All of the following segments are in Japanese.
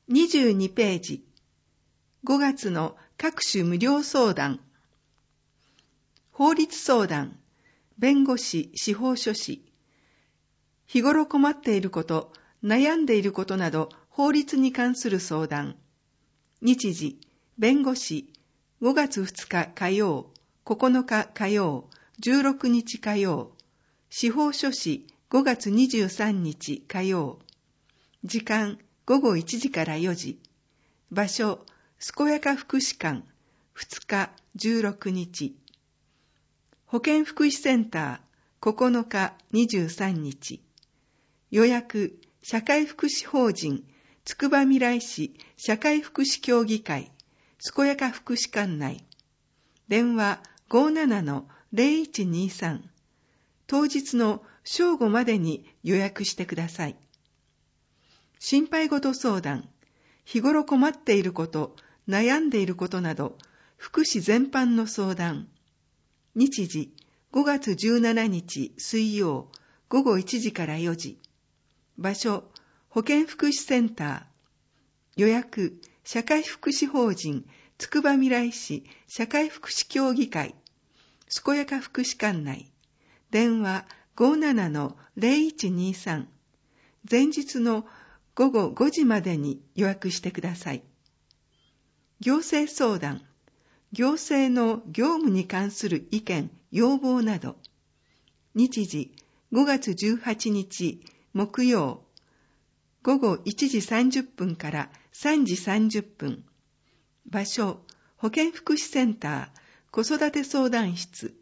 22ページ。5月の各種無料相談。法律相談、弁護士、司法書士。日頃困っていること、悩んでいることなど法律に関する相談。日時、弁護士、5月2日火曜、9日火曜、16日火曜。司法書士、5月23日火曜。時間、午後1時から4時。場所、健やか福祉館、2日16日。保健福祉センター、9日23日。予約、社会福祉法人、つくばみらい市社会福祉協議会、健やか福祉館内。電話 57-0123。当日の正午までに予約してください。心配事相談、日頃困っていること、悩んでいることなど、福祉全般の相談。日時、5月17日水曜、午後1時から4時。場所、保健福祉センター。予約、社会福祉法人、つくばみらい市社会福祉協議会、健やか福祉館内。電話 57-0123。前日の午後5時までに予約してください。行政相談、行政の業務に関する意見、要望など。日時、5月18日木曜、午後1時30分から3時30分。場所、保健福祉センター、子育て相談室。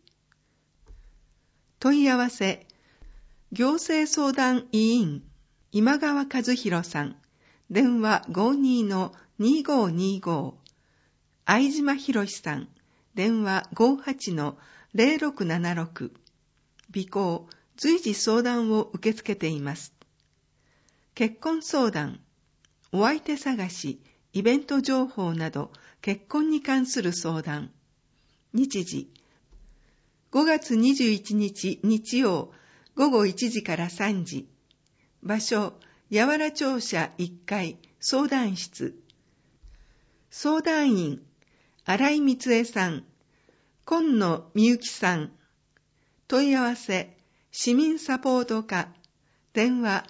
問い合わせ、行政相談委員、今川和弘さん。電話 52-2525。相島博さん。電話 58-0676。備考、随時相談を受け付けています。結婚相談、お相手探し、イベント情報など、結婚に関する相談。日時、5月21日日曜、午後1時から3時。場所、八原庁舎1階、相談室。相談員、新井光恵さん、今野美幸さん。問い合わせ、市民サポート課。電話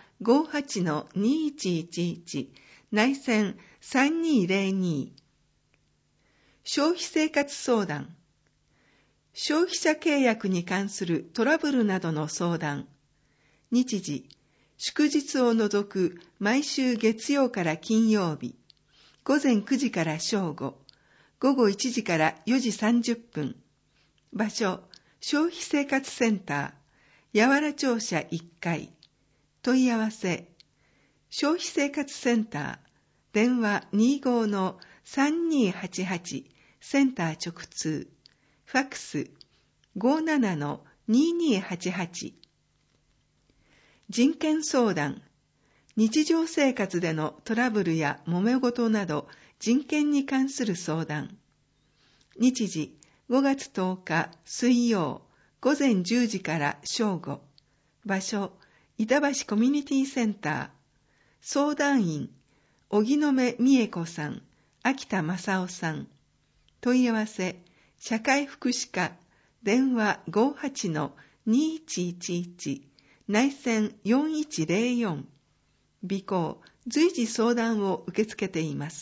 58-2111。内線3202。消費生活相談。消費者契約に関するトラブルなどの相談。日時、祝日を除く毎週月曜から金曜日。午前9時から正午。午後1時から4時30分。場所、消費生活センター、八原庁舎1階。問い合わせ、消費生活センター、電話 25-3288、センター直通。ファックス 57-2288。人権相談、日常生活でのトラブルや揉め事など人権に関する相談。日時、5月10日水曜、午前10時から正午。場所、板橋コミュニティセンター。相談員、荻野目美恵子さん、秋田正夫さん。問い合わせ、社会福祉課、電話 58-2111、内線4104。備考、随時相談を受け付けています。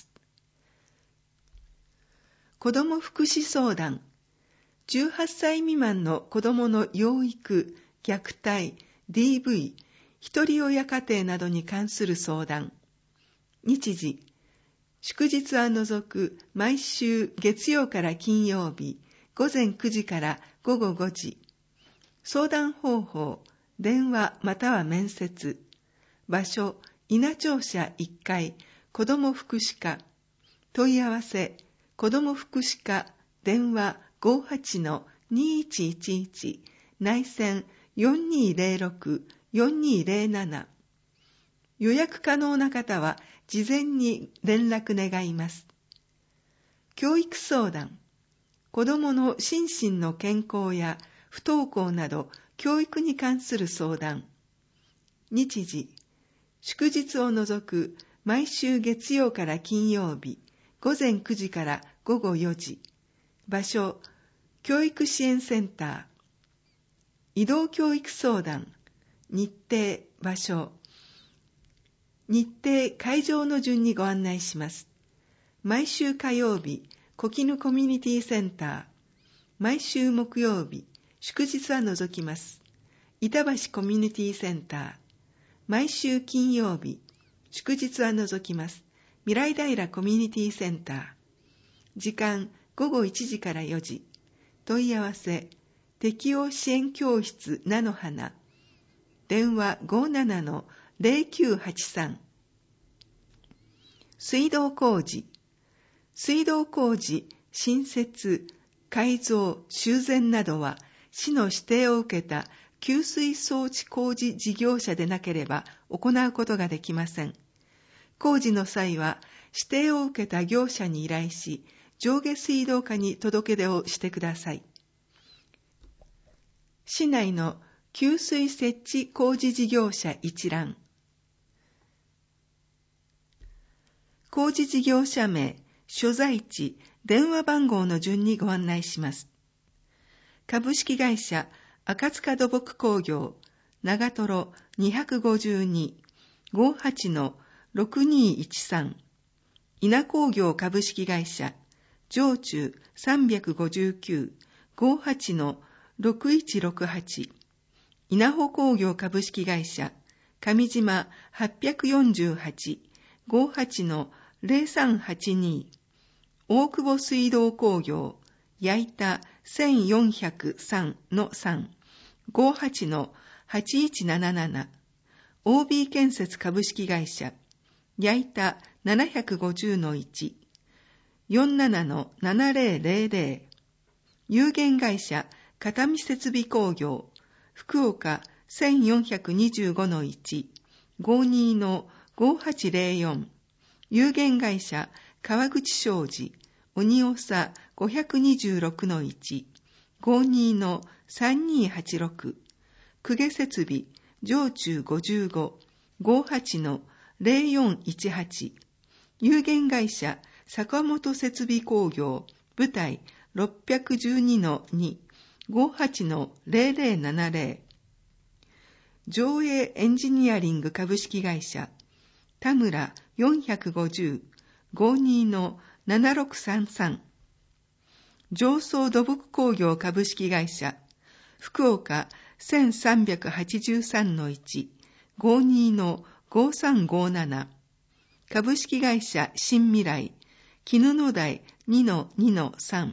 子ども福祉相談、18歳未満の子どもの養育、虐待、DV、一人親家庭などに関する相談。日時、祝日は除く毎週月曜から金曜日、午前9時から午後5時。相談方法、電話または面接。場所、稲庁舎1階、子ども福祉課。問い合わせ、子ども福祉課、電話 58-2111、内線4206-4207。予約可能な方は事前に連絡願います。教育相談、子どもの心身の健康や不登校など教育に関する相談。日時、祝日を除く毎週月曜から金曜日、午前9時から午後4時。場所、教育支援センター。移動教育相談。日程、場所。日程、会場の順にご案内します。毎週火曜日、小絹コミュニティセンター。毎週木曜日、祝日は除きます。板橋コミュニティセンター。毎週金曜日、祝日は除きます。未来平コミュニティセンター。時間、午後1時から4時。問い合わせ、適応支援教室菜の花。電話 57-0983。水道工事。水道工事、新設、改造、修繕などは、市の指定を受けた給水装置工事事業者でなければ行うことができません。工事の際は、指定を受けた業者に依頼し、上下水道課に届け出をしてください。市内の給水設置工事事業者一覧。工事事業者名、所在地、電話番号の順にご案内します。株式会社赤塚土木工業長瀞 252-58-6213 稲工業株式会社上中 359-58-6168 稲穂工業株式会社上島 848-58-0382 大久保水道工業矢板 1403-3 58-8177 OB 建設株式会社矢板 750-1 47-7000 有限会社片見設備工業福岡 1425-1 52-5804 有限会社川口商事鬼長 526-1 52-3286 公家設備上中 55-58-0418 有限会社坂本設備工業部隊 612-2 58-0070 上映エンジニアリング株式会社田村 450 52-7633 上総土木工業株式会社福岡 1383-1 52-5357 株式会社新未来絹野台 2-2-3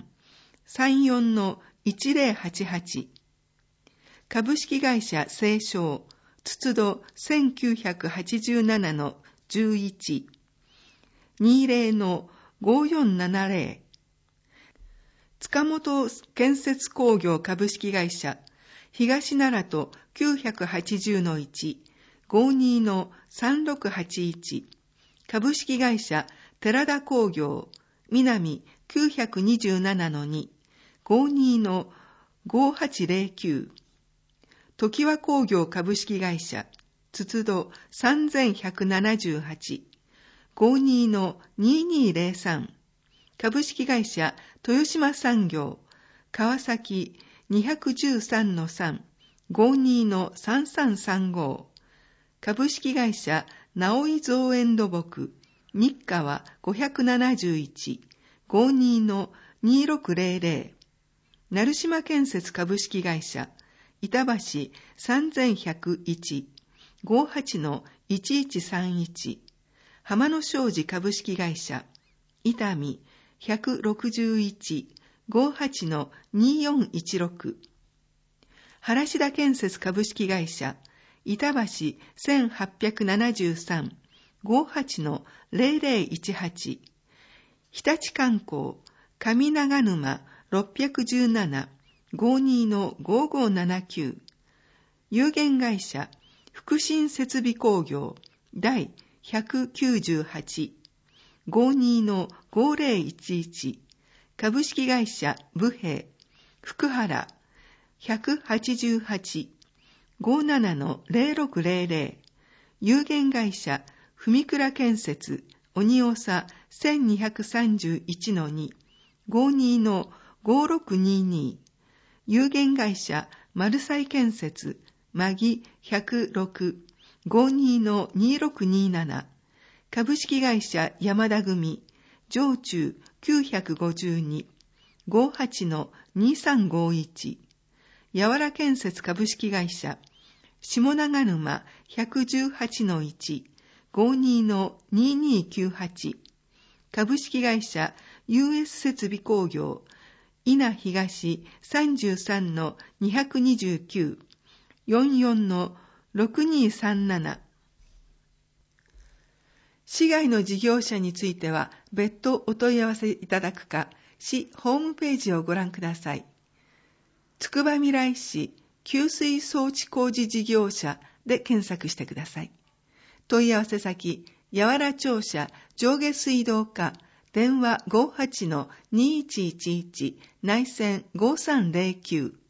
34-1088 株式会社西商筒戸 1987-11 20-5470 塚本建設工業株式会社東奈良と 980-1 52-3681 株式会社寺田工業南 927-2 52-5809 常盤工業株式会社筒戸 3178 52-2203 株式会社豊島産業川崎 213-3 52-3335 株式会社直井造園土木日川 571 52-2600 成島建設株式会社板橋 3101 58-1131 浜野商事株式会社伊丹 161 58-2416 原田建設株式会社板橋 1873 58-0018 日立観光上長沼 617 52-5579 有限会社福新設備工業第198 52-5011 株式会社武平福原 188 57-0600 有限会社文倉建設鬼長 1231-2 52-5622、有限会社マルサイ建設マギ106 52-2627、株式会社山田組上中952 58-2351、やわら建設株式会社下長沼 118-1 52-2298、株式会社 US 設備工業稲東 33-229 44-6237。市外の事業者については別途お問い合わせいただくか、市ホームページをご覧ください。つくばみらい市給水装置工事事業者で検索してください。問い合わせ先、やわら庁舎上下水道課、電話 58-2111 内線5309